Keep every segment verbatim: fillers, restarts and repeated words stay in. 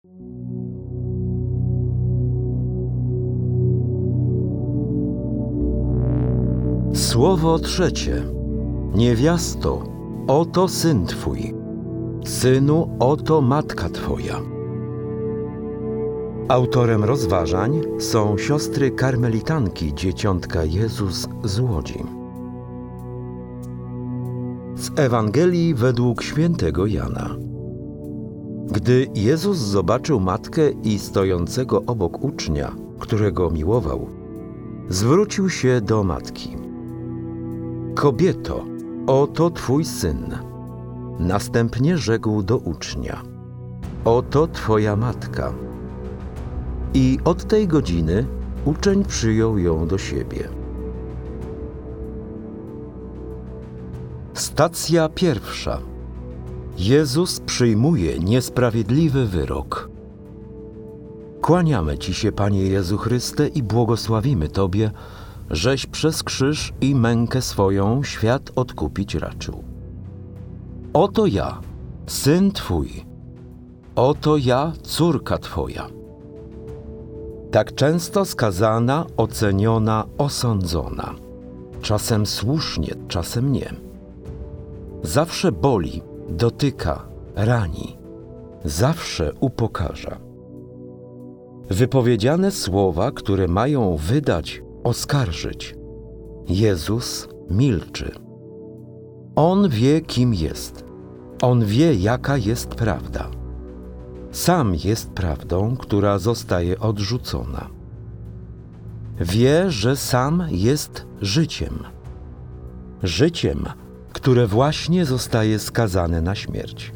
Słowo trzecie. Niewiasto, oto syn Twój. Synu, oto matka Twoja. Autorem rozważań są siostry karmelitanki Dzieciątka Jezus z Łodzi. Z Ewangelii według świętego Jana. Gdy Jezus zobaczył matkę i stojącego obok ucznia, którego miłował, zwrócił się do matki. Kobieto, oto Twój syn. Następnie rzekł do ucznia. Oto Twoja matka. I od tej godziny uczeń przyjął ją do siebie. Stacja pierwsza. Jezus przyjmuje niesprawiedliwy wyrok. Kłaniamy Ci się, Panie Jezu Chryste, i błogosławimy Tobie, żeś przez krzyż i mękę swoją świat odkupić raczył. Oto ja, syn Twój. Oto ja, córka Twoja. Tak często skazana, oceniona, osądzona. Czasem słusznie, czasem nie. Zawsze boli, dotyka, rani. Zawsze upokarza. Wypowiedziane słowa, które mają wydać, oskarżyć. Jezus milczy. On wie, kim jest. On wie, jaka jest prawda. Sam jest prawdą, która zostaje odrzucona. Wie, że sam jest życiem. Życiem, które właśnie zostaje skazane na śmierć.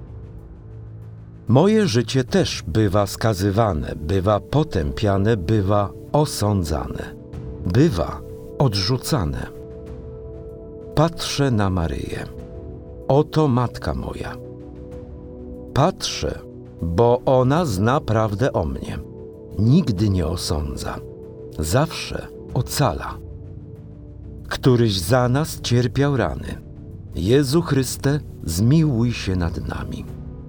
Moje życie też bywa skazywane, bywa potępiane, bywa osądzane, bywa odrzucane. Patrzę na Maryję. Oto matka moja. Patrzę, bo ona zna prawdę o mnie. Nigdy nie osądza. Zawsze ocala. Któryś za nas cierpiał rany. Jezu Chryste, zmiłuj się nad nami.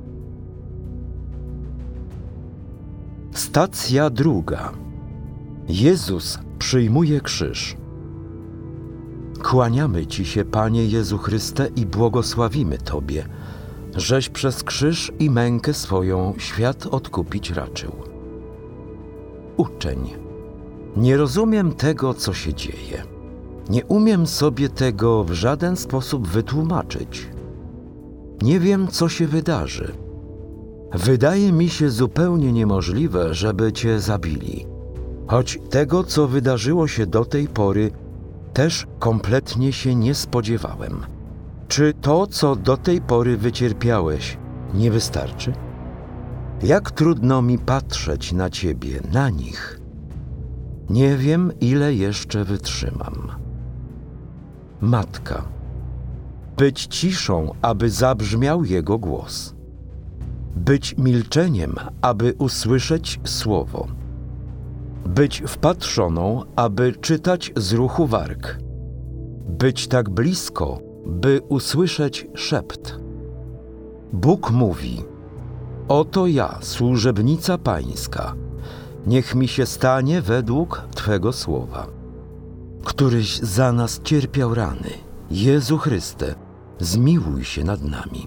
Stacja druga. Jezus przyjmuje krzyż. Kłaniamy Ci się, Panie Jezu Chryste, i błogosławimy Tobie, żeś przez krzyż i mękę swoją świat odkupić raczył. Uczeń. Nie rozumiem tego, co się dzieje. Nie umiem sobie tego w żaden sposób wytłumaczyć. Nie wiem, co się wydarzy. Wydaje mi się zupełnie niemożliwe, żeby Cię zabili. Choć tego, co wydarzyło się do tej pory, też kompletnie się nie spodziewałem. Czy to, co do tej pory wycierpiałeś, nie wystarczy? Jak trudno mi patrzeć na Ciebie, na nich. Nie wiem, ile jeszcze wytrzymam. Matka. Być ciszą, aby zabrzmiał Jego głos. Być milczeniem, aby usłyszeć słowo. Być wpatrzoną, aby czytać z ruchu warg. Być tak blisko, by usłyszeć szept. Bóg mówi: oto ja, służebnica Pańska, niech mi się stanie według Twego słowa. Któryś za nas cierpiał rany. Jezu Chryste, zmiłuj się nad nami.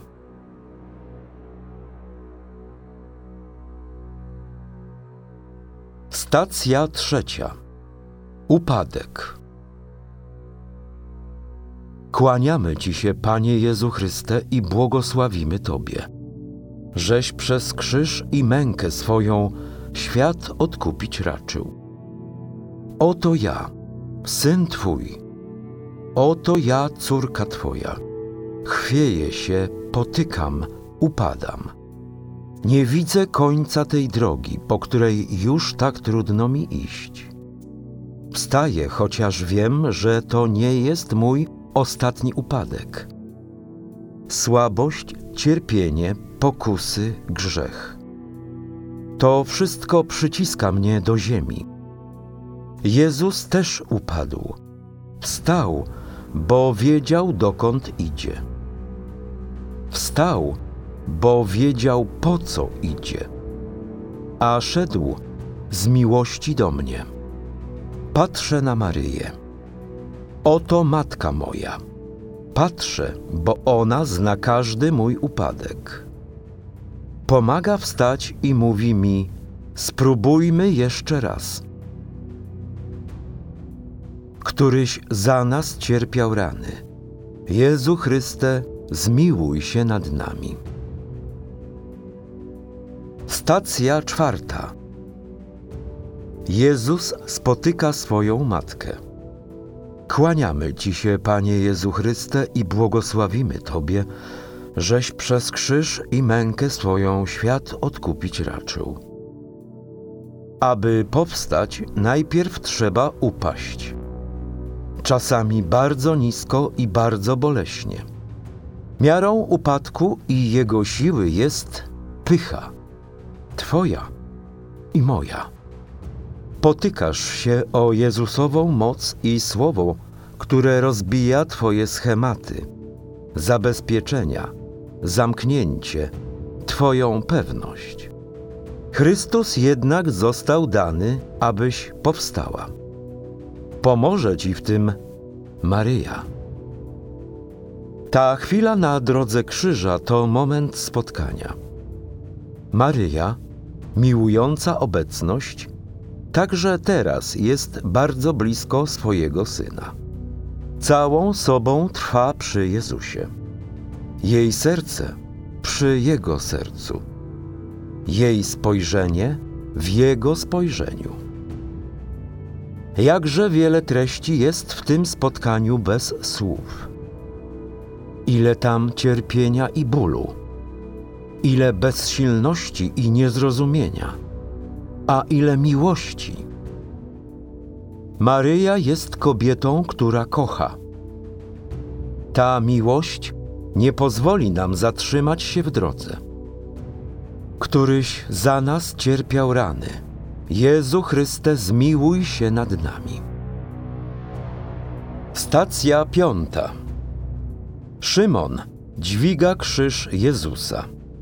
Stacja trzecia. Upadek. Kłaniamy Ci się, Panie Jezu Chryste, i błogosławimy Tobie, żeś przez krzyż i mękę swoją świat odkupić raczył. Oto ja, syn Twój. Oto ja, córka Twoja. Chwieję się, potykam, upadam. Nie widzę końca tej drogi, po której już tak trudno mi iść. Wstaję, chociaż wiem, że to nie jest mój ostatni upadek. Słabość, cierpienie, pokusy, grzech. To wszystko przyciska mnie do ziemi. Jezus też upadł. Wstał, bo wiedział, dokąd idzie. Wstał, bo wiedział, po co idzie. a szedł z miłości do mnie. Patrzę na Maryję. Oto matka moja. Patrzę, bo ona zna każdy mój upadek. Pomaga wstać i mówi mi: spróbujmy jeszcze raz. Któryś za nas cierpiał rany. Jezu Chryste, zmiłuj się nad nami. Stacja czwarta. Jezus spotyka swoją matkę. Kłaniamy Ci się, Panie Jezu Chryste, i błogosławimy Tobie, żeś przez krzyż i mękę swoją świat odkupić raczył. Aby powstać, najpierw trzeba upaść. Czasami bardzo nisko i bardzo boleśnie. Miarą upadku i jego siły jest pycha, Twoja i moja. Potykasz się o Jezusową moc i słowo, które rozbija Twoje schematy, zabezpieczenia, zamknięcie, Twoją pewność. Chrystus jednak został dany, abyś powstała. Pomoże Ci w tym Maryja. Ta chwila na drodze krzyża to moment spotkania. Maryja, miłująca obecność, także teraz jest bardzo blisko swojego Syna. Całą sobą trwa przy Jezusie. Jej serce przy Jego sercu. Jej spojrzenie w Jego spojrzeniu. Jakże wiele treści jest w tym spotkaniu bez słów. Ile tam cierpienia i bólu. Ile bezsilności i niezrozumienia. A ile miłości. Maryja jest kobietą, która kocha. Ta miłość nie pozwoli nam zatrzymać się w drodze. Któryś za nas cierpiał rany. Jezu Chryste, zmiłuj się nad nami. Stacja piąta. Szymon dźwiga krzyż Jezusa.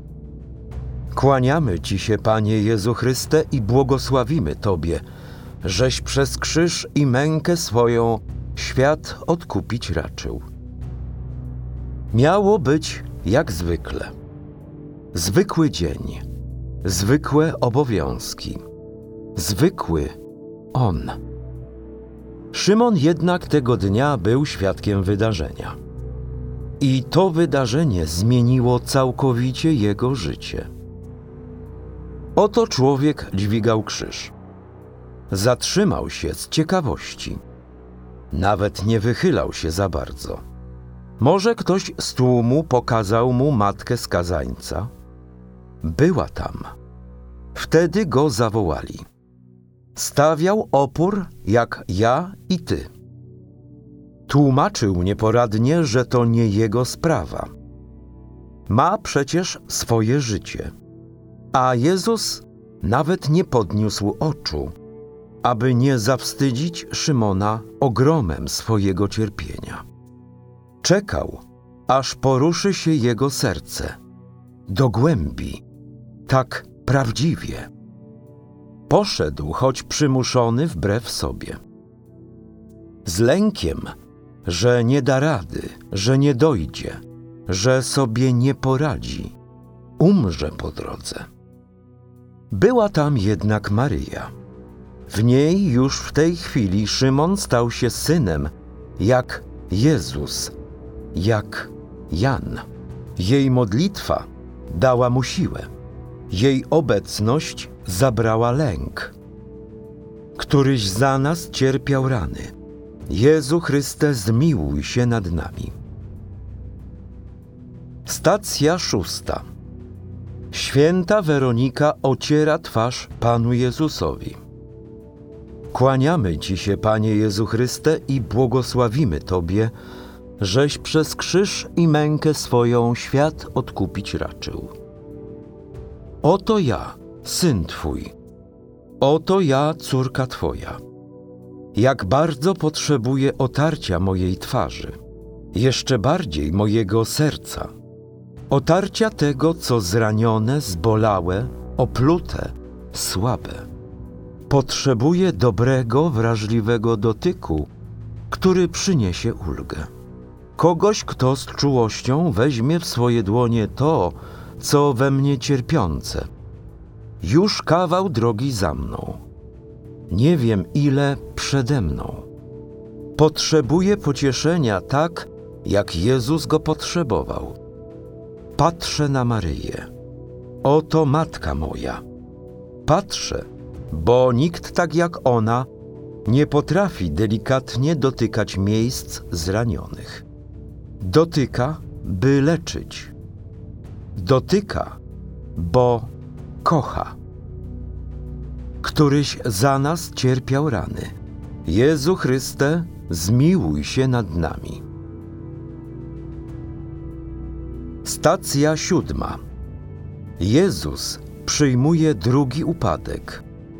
Kłaniamy Ci się, Panie Jezu Chryste, i błogosławimy Tobie, żeś przez krzyż i mękę swoją świat odkupić raczył. Miało być jak zwykle. Zwykły dzień, zwykłe obowiązki, zwykły On. Szymon jednak tego dnia był świadkiem wydarzenia. I to wydarzenie zmieniło całkowicie jego życie. Oto człowiek dźwigał krzyż. Zatrzymał się z ciekawości. Nawet nie wychylał się za bardzo. Może ktoś z tłumu pokazał mu matkę skazańca? Była tam. Wtedy go zawołali. Stawiał opór jak ja i ty. Tłumaczył nieporadnie, że to nie jego sprawa. Ma przecież swoje życie. A Jezus nawet nie podniósł oczu, aby nie zawstydzić Szymona ogromem swojego cierpienia. Czekał, aż poruszy się jego serce, do głębi, tak prawdziwie. Poszedł, choć przymuszony wbrew sobie. Z lękiem, że nie da rady, że nie dojdzie, że sobie nie poradzi, umrze po drodze. Była tam jednak Maryja. W niej już w tej chwili Szymon stał się synem, jak Jezus, jak Jan. Jej modlitwa dała mu siłę. Jej obecność zabrała lęk. Któryś za nas cierpiał rany. Jezu Chryste, zmiłuj się nad nami. Stacja szósta. Święta Weronika ociera twarz Panu Jezusowi. Kłaniamy Ci się, Panie Jezu Chryste, i błogosławimy Tobie, żeś przez krzyż i mękę swoją świat odkupić raczył. Oto ja, Syn Twój. Oto ja, córka Twoja. Jak bardzo potrzebuję otarcia mojej twarzy, jeszcze bardziej mojego serca, otarcia tego, co zranione, zbolałe, oplute, słabe. Potrzebuje dobrego, wrażliwego dotyku, który przyniesie ulgę. Kogoś, kto z czułością weźmie w swoje dłonie to, co we mnie cierpiące. Już kawał drogi za mną. Nie wiem, ile przede mną. Potrzebuję pocieszenia tak, jak Jezus go potrzebował. Patrzę na Maryję. Oto matka moja. Patrzę, bo nikt tak jak ona nie potrafi delikatnie dotykać miejsc zranionych. Dotyka, by leczyć. Dotyka, bo kocha. Któryś za nas cierpiał rany. Jezu Chryste, zmiłuj się nad nami. Stacja siódma. Jezus przyjmuje drugi upadek.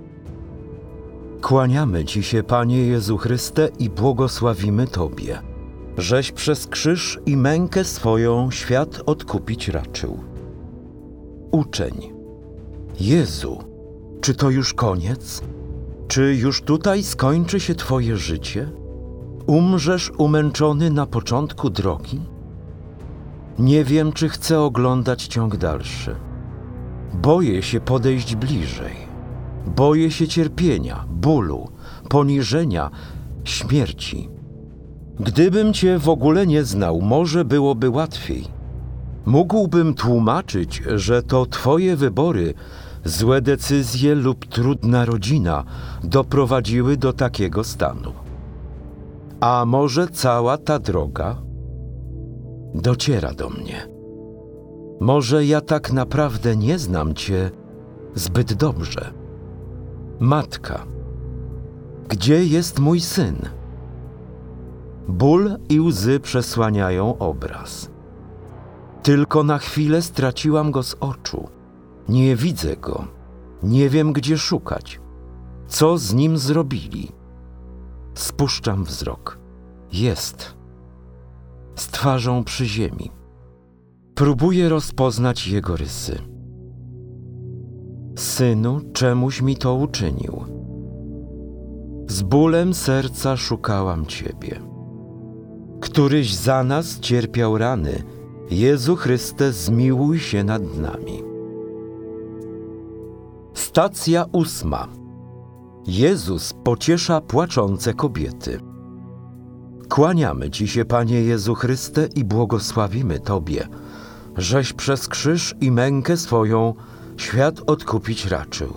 Kłaniamy Ci się, Panie Jezu Chryste, i błogosławimy Tobie, żeś przez krzyż i mękę swoją świat odkupić raczył. Uczeń. Jezu, czy to już koniec? Czy już tutaj skończy się Twoje życie? Umrzesz umęczony na początku drogi? Nie wiem, czy chcę oglądać ciąg dalszy. Boję się podejść bliżej. Boję się cierpienia, bólu, poniżenia, śmierci. Gdybym Cię w ogóle nie znał, może byłoby łatwiej. Mógłbym tłumaczyć, że to Twoje wybory, złe decyzje lub trudna rodzina doprowadziły do takiego stanu. A może cała ta droga dociera do mnie. Może ja tak naprawdę nie znam Cię zbyt dobrze. Matka, gdzie jest mój syn? Ból i łzy przesłaniają obraz. Tylko na chwilę straciłam go z oczu. Nie widzę go. Nie wiem, gdzie szukać. Co z nim zrobili? Spuszczam wzrok. Jest. Z twarzą przy ziemi. Próbuję rozpoznać jego rysy. Synu, czemuś mi to uczynił. Z bólem serca szukałam Ciebie. Któryś za nas cierpiał rany. Jezu Chryste, zmiłuj się nad nami. Stacja ósma. Jezus pociesza płaczące kobiety. Kłaniamy Ci się, Panie Jezu Chryste, i błogosławimy Tobie, żeś przez krzyż i mękę swoją świat odkupić raczył.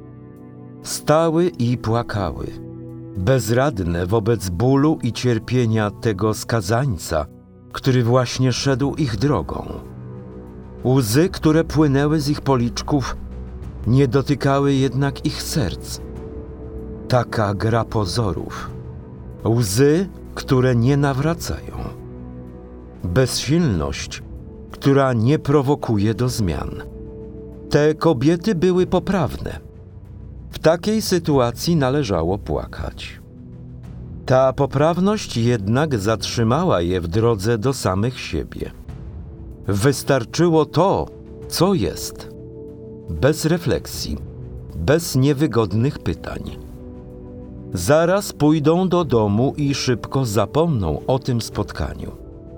Stały i płakały, bezradne wobec bólu i cierpienia tego skazańca, który właśnie szedł ich drogą. Łzy, które płynęły z ich policzków, nie dotykały jednak ich serc. Taka gra pozorów. Łzy, które nie nawracają. Bezsilność, która nie prowokuje do zmian. Te kobiety były poprawne. W takiej sytuacji należało płakać. Ta poprawność jednak zatrzymała je w drodze do samych siebie. Wystarczyło to, co jest. Bez refleksji, bez niewygodnych pytań. Zaraz pójdą do domu i szybko zapomną o tym spotkaniu.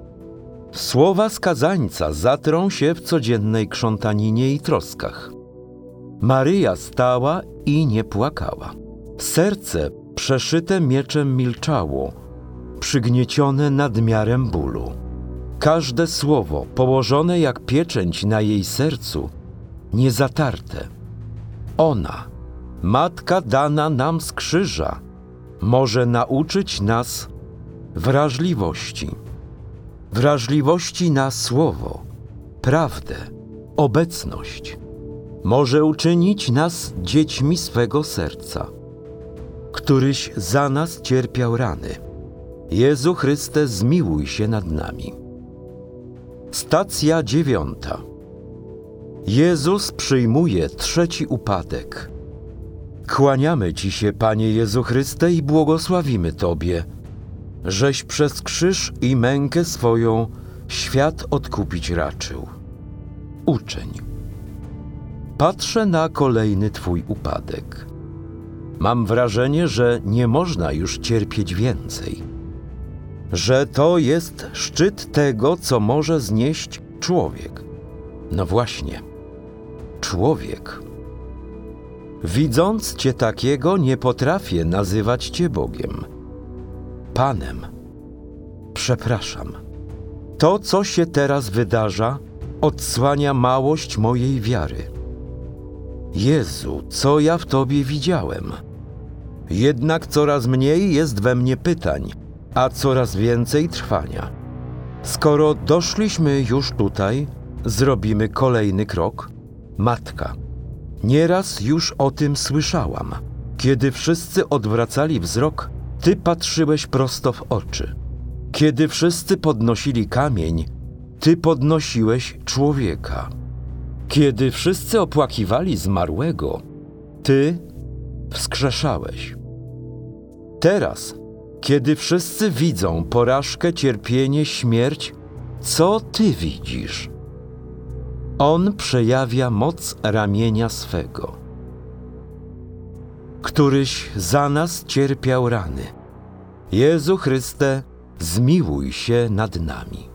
Słowa skazańca zatrą się w codziennej krzątaninie i troskach. Maryja stała i nie płakała. Serce przeszyte mieczem milczało, przygniecione nadmiarem bólu. Każde słowo położone jak pieczęć na jej sercu, niezatarte. Ona, Matka dana nam z krzyża, może nauczyć nas wrażliwości. Wrażliwości na słowo, prawdę, obecność. Może uczynić nas dziećmi swego serca. Któryś za nas cierpiał rany. Jezu Chryste, zmiłuj się nad nami. Stacja dziewiąta. Jezus przyjmuje trzeci upadek. Kłaniamy Ci się, Panie Jezu Chryste, i błogosławimy Tobie, żeś przez krzyż i mękę swoją świat odkupić raczył. Uczeń. Patrzę na kolejny Twój upadek. Mam wrażenie, że nie można już cierpieć więcej. Że to jest szczyt tego, co może znieść człowiek. No właśnie, człowiek. Widząc Cię takiego, nie potrafię nazywać Cię Bogiem. Panem. Przepraszam. To, co się teraz wydarza, odsłania małość mojej wiary. Jezu, co ja w Tobie widziałem? Jednak coraz mniej jest we mnie pytań, a coraz więcej trwania. Skoro doszliśmy już tutaj, zrobimy kolejny krok. Matka. Nieraz już o tym słyszałam. Kiedy wszyscy odwracali wzrok, Ty patrzyłeś prosto w oczy. Kiedy wszyscy podnosili kamień, Ty podnosiłeś człowieka. Kiedy wszyscy opłakiwali zmarłego, Ty wskrzeszałeś. Teraz, kiedy wszyscy widzą porażkę, cierpienie, śmierć, co Ty widzisz? On przejawia moc ramienia swego. Któryś za nas cierpiał rany. Jezu Chryste, zmiłuj się nad nami.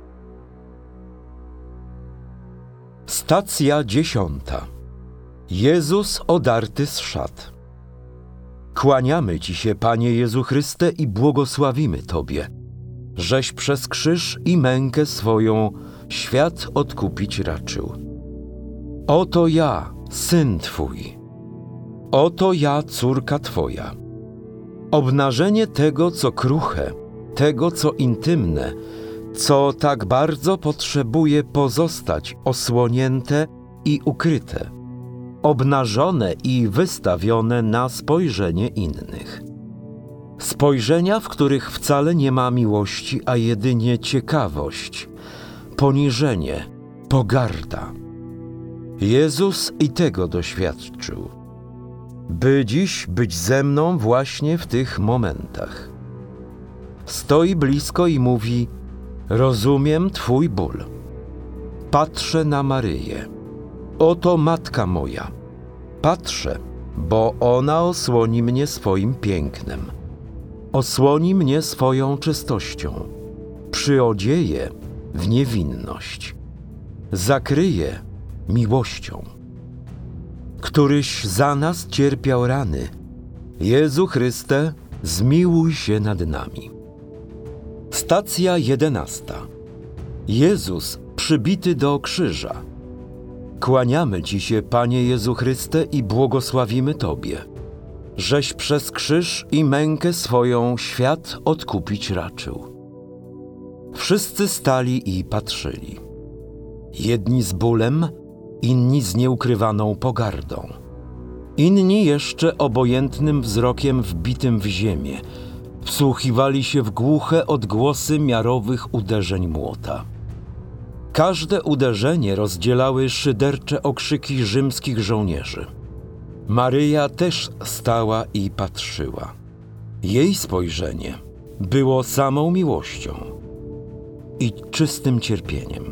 Stacja dziesiąta. Jezus odarty z szat. Kłaniamy Ci się, Panie Jezu Chryste, i błogosławimy Tobie, żeś przez krzyż i mękę swoją świat odkupić raczył. Oto ja, Syn Twój. Oto ja, córka Twoja. Obnażenie tego, co kruche, tego, co intymne, co tak bardzo potrzebuje pozostać osłonięte i ukryte, obnażone i wystawione na spojrzenie innych. Spojrzenia, w których wcale nie ma miłości, a jedynie ciekawość, poniżenie, pogarda. Jezus i tego doświadczył, by dziś być ze mną właśnie w tych momentach. Stoi blisko i mówi: rozumiem Twój ból. Patrzę na Maryję. Oto matka moja. Patrzę, bo ona osłoni mnie swoim pięknem. Osłoni mnie swoją czystością. Przyodzieje w niewinność. Zakryje miłością. Któryś za nas cierpiał rany. Jezu Chryste, zmiłuj się nad nami. Stacja jedenasta. Jezus przybity do krzyża. Kłaniamy Ci się, Panie Jezu Chryste, i błogosławimy Tobie, żeś przez krzyż i mękę swoją świat odkupić raczył. Wszyscy stali i patrzyli. Jedni z bólem, inni z nieukrywaną pogardą. Inni jeszcze obojętnym wzrokiem wbitym w ziemię wsłuchiwali się w głuche odgłosy miarowych uderzeń młota. Każde uderzenie rozdzielały szydercze okrzyki rzymskich żołnierzy. Maryja też stała i patrzyła. Jej spojrzenie było samą miłością i czystym cierpieniem.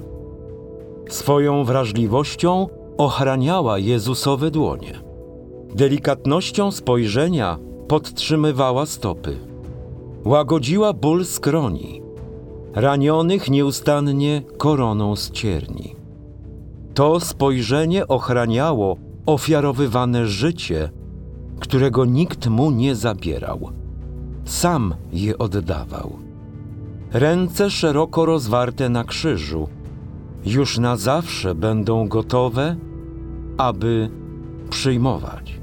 Swoją wrażliwością ochraniała Jezusowe dłonie. Delikatnością spojrzenia podtrzymywała stopy. Łagodziła ból skroni. Ranionych nieustannie koroną z cierni. To spojrzenie ochraniało ofiarowywane życie, którego nikt mu nie zabierał. Sam je oddawał. Ręce szeroko rozwarte na krzyżu już na zawsze będą gotowe, aby przyjmować.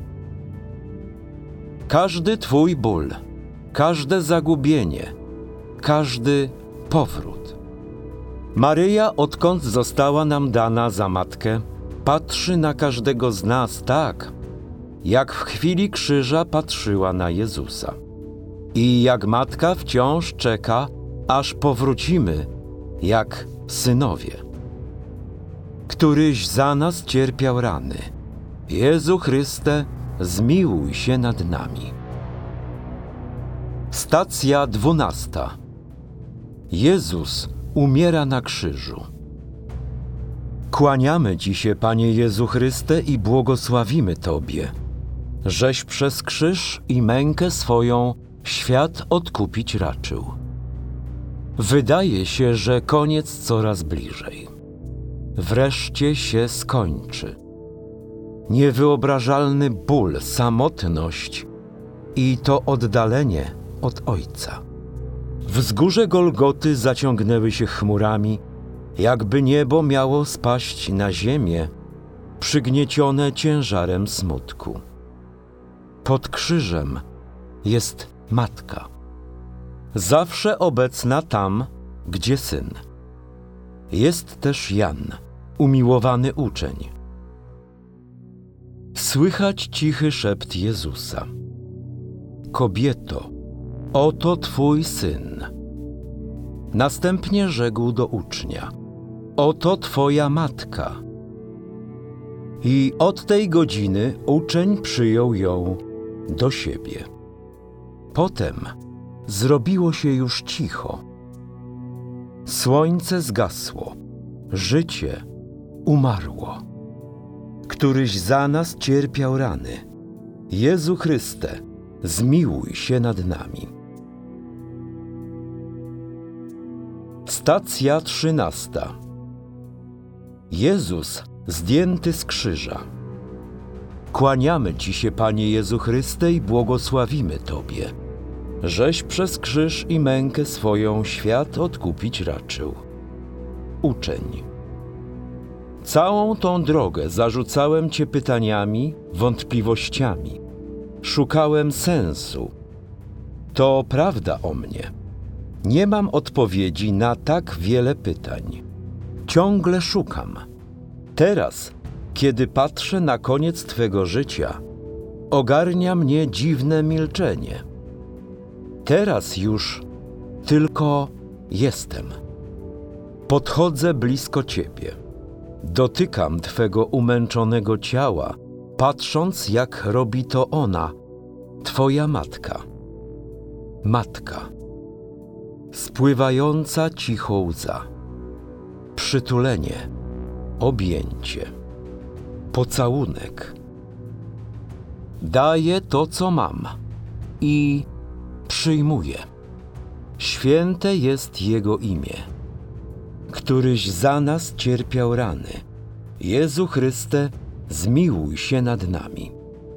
Każdy Twój ból, każde zagubienie, każdy powrót. Maryja, odkąd została nam dana za matkę, patrzy na każdego z nas tak, jak w chwili krzyża patrzyła na Jezusa. I jak matka wciąż czeka, aż powrócimy, jak synowie. Któryś za nas cierpiał rany. Jezu Chryste, zmiłuj się nad nami. Stacja dwunasta. Jezus umiera na krzyżu. Kłaniamy Ci się, Panie Jezu Chryste, i błogosławimy Tobie, żeś przez krzyż i mękę swoją świat odkupić raczył. Wydaje się, że koniec coraz bliżej. Wreszcie się skończy. Niewyobrażalny ból, samotność i to oddalenie od Ojca. Wzgórze Golgoty zaciągnęły się chmurami, jakby niebo miało spaść na ziemię, przygniecione ciężarem smutku. Pod krzyżem jest Matka, zawsze obecna tam, gdzie Syn. Jest też Jan, umiłowany uczeń. Słychać cichy szept Jezusa. Kobieto, oto Twój Syn. Następnie rzekł do ucznia: oto Twoja matka. I od tej godziny uczeń przyjął ją do siebie. Potem zrobiło się już cicho. Słońce zgasło, życie umarło. Któryś za nas cierpiał rany. Jezu Chryste, zmiłuj się nad nami. Stacja trzynasta. Jezus zdjęty z krzyża. Kłaniamy Ci się, Panie Jezu Chryste, i błogosławimy Tobie, żeś przez krzyż i mękę swoją świat odkupić raczył. Uczeń. Całą tą drogę zarzucałem Cię pytaniami, wątpliwościami. Szukałem sensu. To prawda o mnie. Nie mam odpowiedzi na tak wiele pytań. Ciągle szukam. Teraz, kiedy patrzę na koniec Twego życia, ogarnia mnie dziwne milczenie. Teraz już tylko jestem. Podchodzę blisko Ciebie. Dotykam Twego umęczonego ciała, patrząc, jak robi to ona, Twoja matka. Matka. Spływająca cicho łza. Przytulenie. Objęcie. Pocałunek. Daję to, co mam i przyjmuję. Święte jest Jego imię. Któryś za nas cierpiał rany. Jezu Chryste, zmiłuj się nad nami.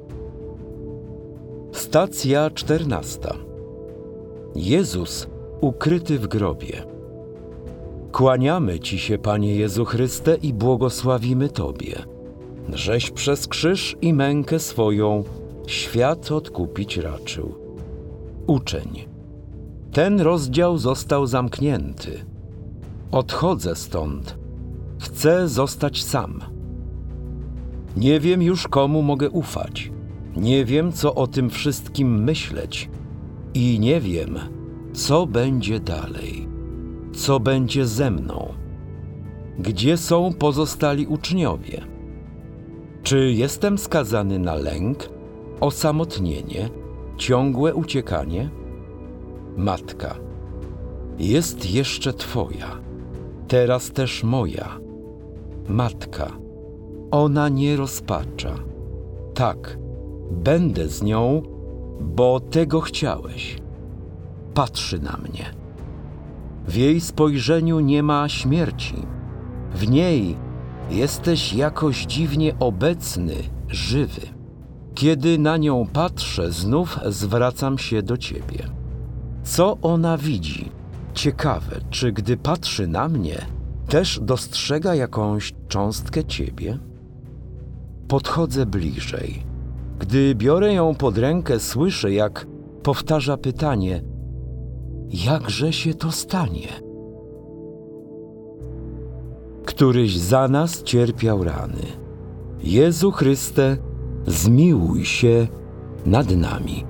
Stacja czternasta. Jezus ukryty w grobie. Kłaniamy Ci się, Panie Jezu Chryste, i błogosławimy Tobie, żeś przez krzyż i mękę swoją świat odkupić raczył. Uczeń. Ten rozdział został zamknięty. Odchodzę stąd. Chcę zostać sam. Nie wiem już, komu mogę ufać. Nie wiem, co o tym wszystkim myśleć. I nie wiem, co będzie dalej. Co będzie ze mną. Gdzie są pozostali uczniowie? Czy jestem skazany na lęk, osamotnienie, ciągłe uciekanie? Matka. Jest jeszcze Twoja. Teraz też moja. Matka. Ona nie rozpacza. Tak, będę z nią, bo tego chciałeś. Patrzy na mnie. W jej spojrzeniu nie ma śmierci. W niej jesteś jakoś dziwnie obecny, żywy. Kiedy na nią patrzę, znów zwracam się do Ciebie. Co ona widzi? Ciekawe, czy gdy patrzy na mnie, też dostrzega jakąś cząstkę Ciebie? Podchodzę bliżej. Gdy biorę ją pod rękę, słyszę, jak powtarza pytanie: jakże się to stanie? Któryś za nas cierpiał rany. Jezu Chryste, zmiłuj się nad nami.